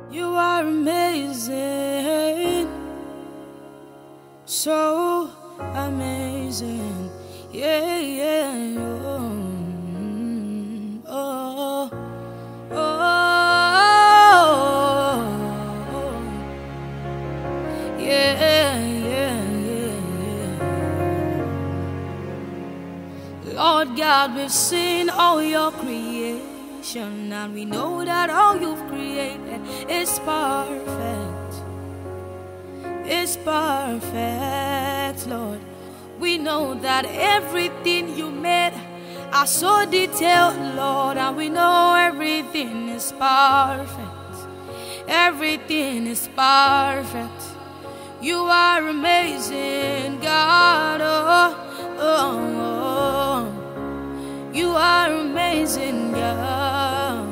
You are amazing, so amazing, yeah, yeah, oh, oh, oh, yeah, yeah, yeah. Lord God, we've seen all your creation, and we know that all you've created is perfect. It's perfect, Lord. We know that everything you made are so detailed, Lord, and we know everything is perfect. Everything is perfect. You are amazing, God. Oh, oh, oh. You are amazing, God.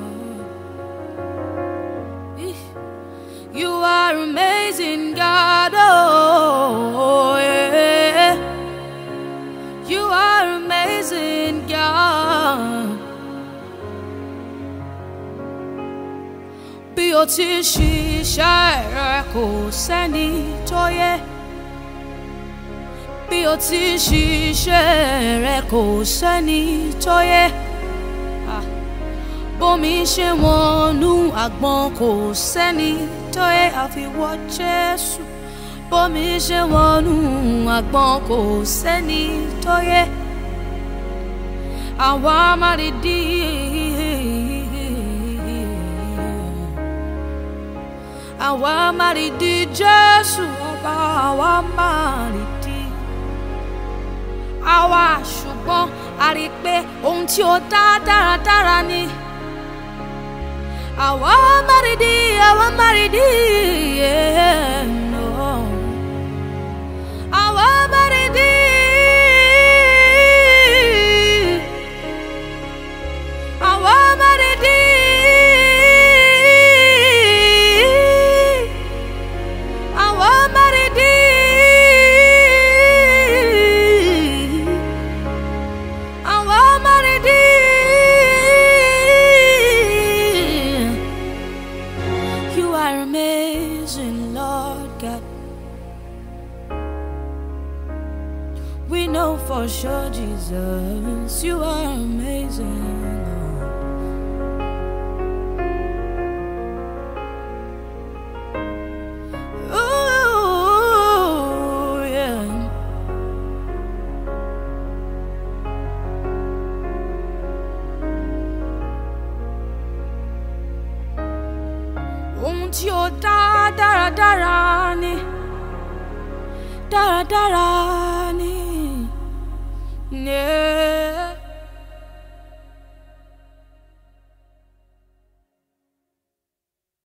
You are amazing, God. Oh, yeah. You are amazing, God. Bí o ti ṣiṣẹ́ rẹ kò sẹ́ni tó yẹ. Bí o ti ṣiṣẹ́ rẹ kò sẹ́ni tó yẹ. Bómi ṣe wọnú àgbọn kò sẹ́ni tó yẹ àfiwọ́ Jésù. Bómi ṣe wọnú àgbọn kò sẹ́ni tó yẹ. Àwa máa rí dí. Àwa máa rí dí Jésù ọba, àwa máa rí dí. Àwa ṣùgbọ́n a rí pé ohun tí ó dá dáradára ni. Àwa máa rí dí, àwa máa rí dí, yeah, no. Àwa máa rí dí. Àwa máa rí dí. Àwa máa rí dí. Àwa máa rí dí. You are amazing, Lord God. We know for sure, Jesus, you are amazing, Lord. Ooh, yeah. Ohun tí ó dá dáradára ni, dáradára